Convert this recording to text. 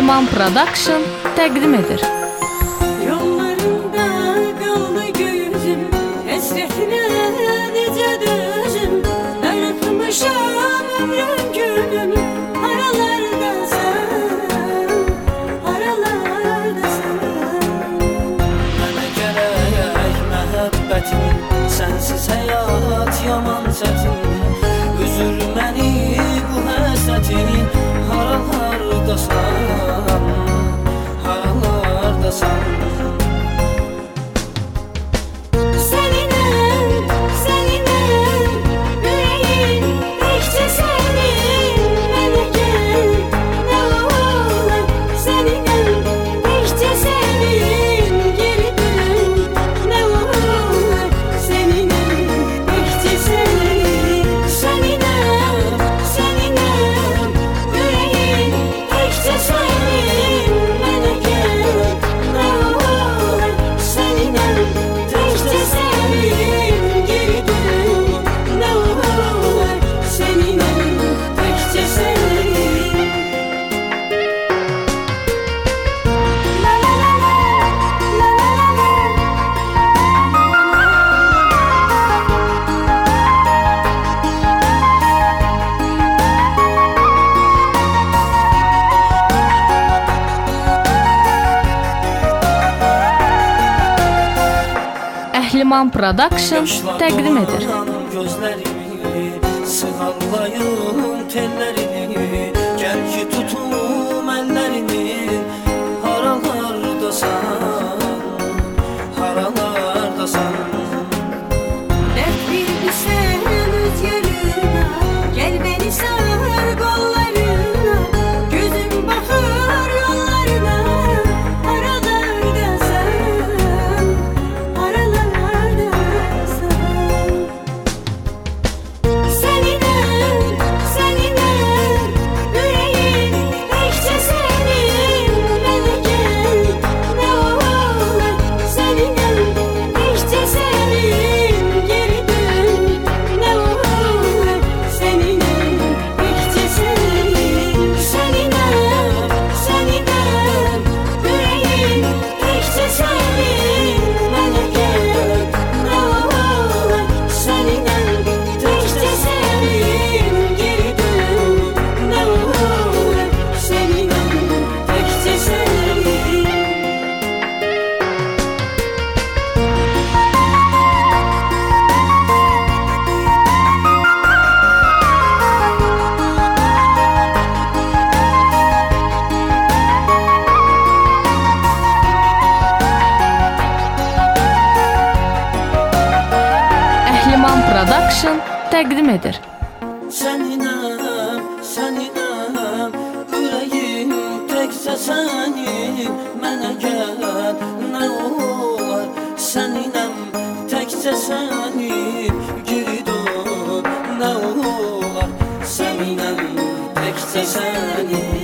Əhliman Production təqdim edir. Yollarında qaldı gözüm, həsrətinə necə dözüm. Darıxmışam ömrüm günüm, haralardasan, haralardasan. Mənə gərək məhəbbətin, sənsiz həyat yaman çətin. Üzür məni bu həsrətin, haralardasan, haralardasan. Səninəm, səninəm, ürəyim təkcə sənin. Mənə gəl, nə olar, səninəm, təkcə sənin. Geri dön, nə olar, səninəm, təkcə sənin. Səninəm, səninəm, ürəyim təkcə sənin. Mənə gəl, nə olar, səninəm, təkcə sənin. Geri dön, nə olar, səninəm, təkcə sənin. La la la la, la la la la. Əhliman Production təqdim edir. Gözlərimi sığallayın tellərini, gəl ki tutum əllərini. Haralardasan, haralardasan. Dert bir düşen öz yarına, gel beni sar kollarına. Gözüm bakar yollarına, aralardasan, aralardasan. Səninəm, səninəm, ürəyim təkcə sənin. Mənə gəl, nə olar, səninəm, təkcə sənin. Geri dön, nə olar, səninəm, təkcə sənin. Səninəm, səninəm, ürəyim təkcə sənin. Mənə gəl, nə olar, səninəm, təkcə sənin. Geri dön, nə olar, səninəm, təkcə sənin. Əhliman Production təqdim edir. Səninəm, səninəm, ürəyim təkcə sənin. Mənə gəl, nə olar, səninəm, təkcə sənin. Geri dön, nə olar, səninəm, təkcə sənin.